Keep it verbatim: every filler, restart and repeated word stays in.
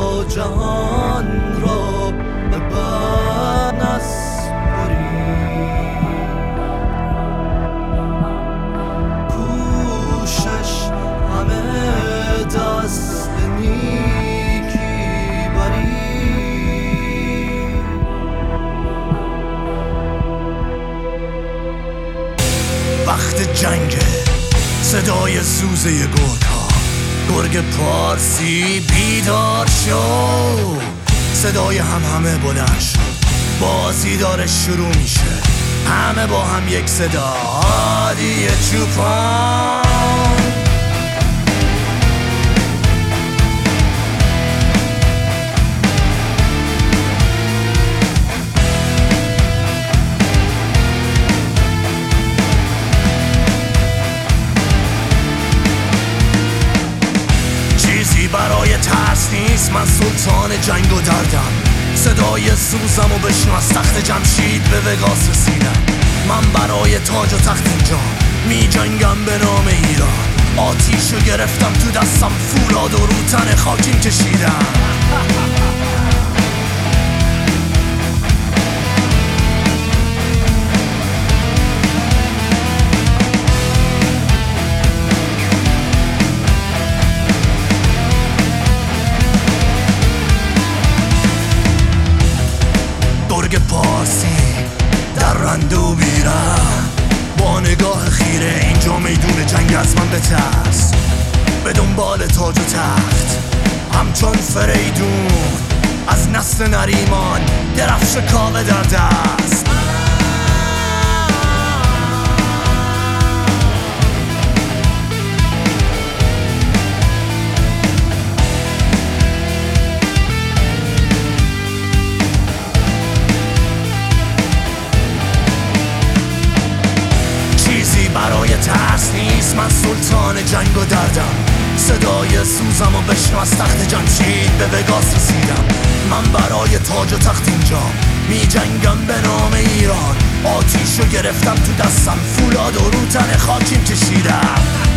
تا جهان را به بر نسپاری، کوشش همه دست نیکی بری. وقت جنگ صدای سوزه گرگ‌ها، گرگ پارسی بیدار شو، صدای هم همه بلند شد، بازی داره شروع میشه، همه با هم یک صدا، هادی چوپان. برای ترس نیست، من سلطان جنگ و دردم، صدای سوزم و بشنو از تخت جمشید به وگاس رسیدم. من برای تاج و تخت اینجا می جنگم به نام ایران، آتیشو گرفتم تو دستم، فولاد و روتن خاکیم کشیدم. گرگ پارسی در رندو بیرم، با نگاه خیره اینجا میدون جنگ، از من بترس، به دنبال تاج و تخت همچون فریدون، از نسل نریمان درفش کاوه در دست. برای ترس نیست، من سلطان جنگ و دردم، صدای سوزم و بشنو از تخت جمشید به وگاس رسیدم. من برای تاج و تخت اینجا می جنگم به نام ایران، آتیشو گرفتم تو دستم، فولاد و روتن خاکیم کشیدم.